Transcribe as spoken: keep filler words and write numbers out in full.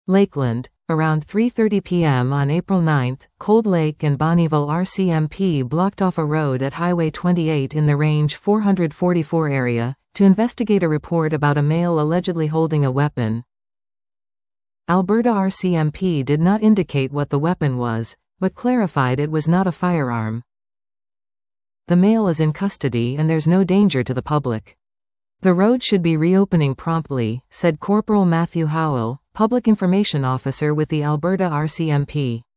Lakeland. Around three thirty p m on April ninth, Cold Lake and Bonnieville R C M P blocked off a road at Highway twenty-eight in the Range four forty-four area, to investigate a report about a male allegedly holding a weapon. Alberta R C M P did not indicate what the weapon was, but clarified it was not a firearm. The male is in custody and there's no danger to the public. The road should be reopening promptly, said Corporal Matthew Howell, Public Information Officer with the Alberta R C M P.